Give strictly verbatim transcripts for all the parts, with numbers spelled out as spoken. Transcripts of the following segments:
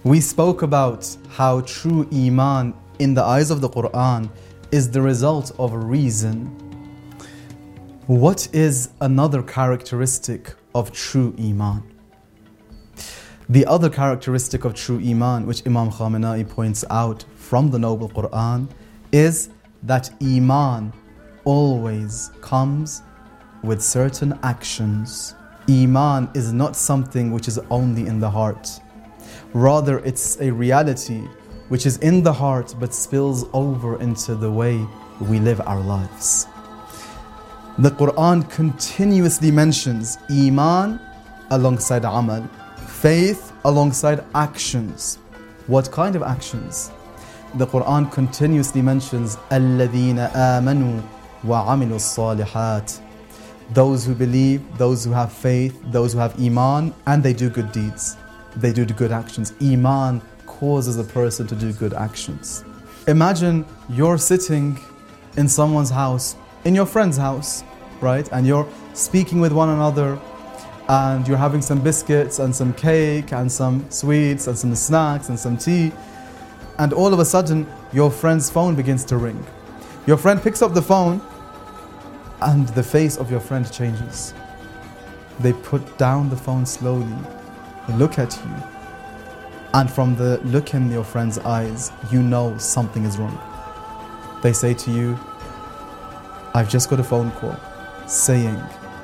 We spoke about how true Iman in the eyes of the Quran is the result of reason. What is another characteristic of true Iman? The other characteristic of true Iman, which Imam Khamenei points out from the Noble Quran, is that Iman always comes with certain actions. Iman is not something which is only in the heart. Rather, it's a reality which is in the heart but spills over into the way we live our lives. The Quran continuously mentions Iman alongside Amal, faith alongside actions. What kind of actions? The Quran continuously mentions الَّذِينَ آمَنُوا وَعَمِلُوا الصَّالِحَاتِ. Those who believe, those who have faith, those who have Iman, and they do good deeds. They do good actions. Iman causes a person to do good actions. Imagine you're sitting in someone's house, in your friend's house, right? And you're speaking with one another, and you're having some biscuits and some cake and some sweets and some snacks and some tea. And all of a sudden, your friend's phone begins to ring. Your friend picks up the phone, and the face of your friend changes. They put down the phone slowly, they look at you, and from the look in your friend's eyes, you know something is wrong. They say to you, I've just got a phone call saying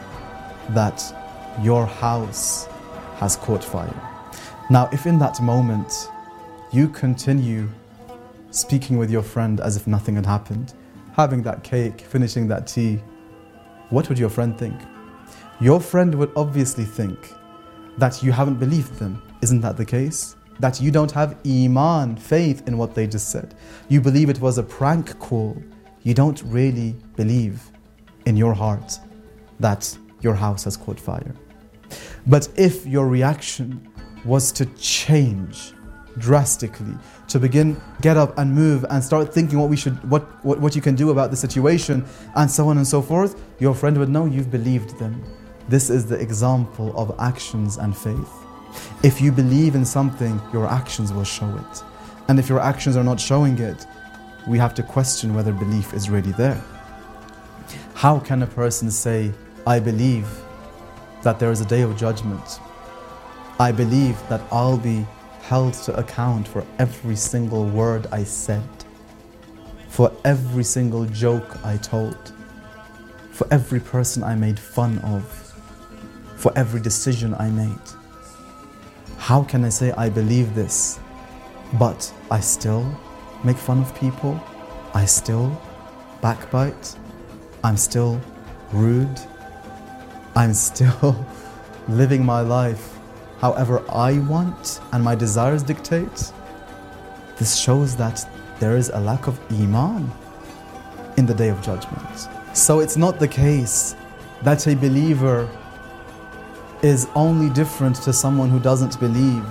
that your house has caught fire. Now, if in that moment you continue speaking with your friend as if nothing had happened, having that cake, finishing that tea, what would your friend think? Your friend would obviously think that you haven't believed them. Isn't that the case? That you don't have Iman, faith in what they just said. You believe it was a prank call. You don't really believe in your heart that your house has caught fire. But if your reaction was to change drastically, to begin, get up and move and start thinking what we should, what, what, what you can do about the situation, and so on and so forth, your friend would know you've believed them. This is the example of actions and faith. If you believe in something, your actions will show it. And if your actions are not showing it, we have to question whether belief is really there. How can a person say, I believe that there is a day of judgment. I believe that I'll be held to account for every single word I said, for every single joke I told, for every person I made fun of, for every decision I made. How can I say I believe this, but I still make fun of people? I still backbite? I'm still rude? I'm still living my life however I want and my desires dictate? This shows that there is a lack of Iman in the day of judgment. So it's not the case that a believer is only different to someone who doesn't believe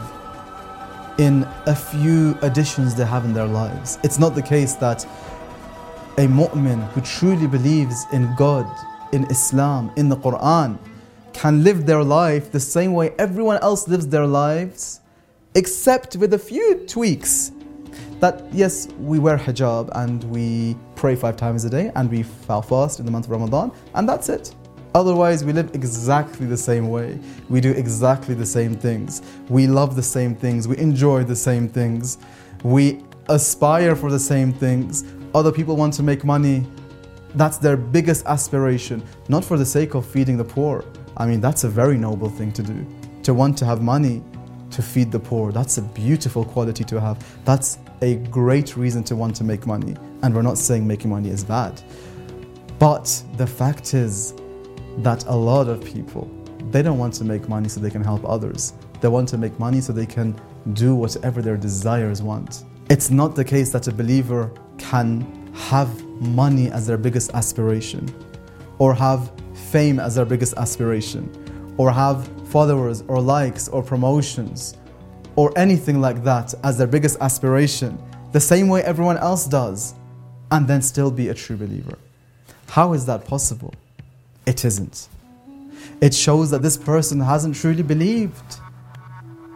in a few additions they have in their lives. It's not the case that a mu'min who truly believes in God, in Islam, in the Quran, can live their life the same way everyone else lives their lives, except with a few tweaks. That yes, we wear hijab and we pray five times a day and we fast in the month of Ramadan, and that's it. Otherwise, we live exactly the same way. We do exactly the same things. We love the same things. We enjoy the same things. We aspire for the same things. Other people want to make money. That's their biggest aspiration, not for the sake of feeding the poor. I mean, that's a very noble thing to do. To want to have money to feed the poor, that's a beautiful quality to have. That's a great reason to want to make money. And we're not saying making money is bad. But the fact is that a lot of people, they don't want to make money so they can help others. They want to make money so they can do whatever their desires want. It's not the case that a believer can have money as their biggest aspiration, or have fame as their biggest aspiration, or have followers or likes or promotions or anything like that as their biggest aspiration, the same way everyone else does, and then still be a true believer. How is that possible? It isn't. It shows that this person hasn't truly believed.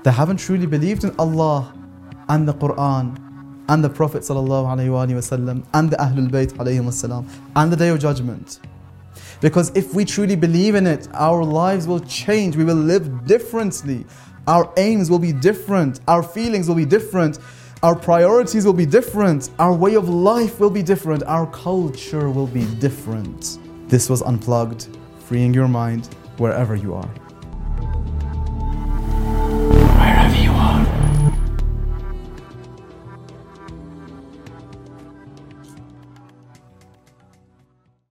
They haven't truly believed in Allah and the Quran and the Prophet sallallahu alaihi wasallam and the Ahlul Bayt alayhim assalam and the Day of Judgment. Because if we truly believe in it, our lives will change. We will live differently. Our aims will be different. Our feelings will be different. Our priorities will be different. Our way of life will be different. Our culture will be different. This was Unplugged, freeing your mind wherever you are. Wherever you are.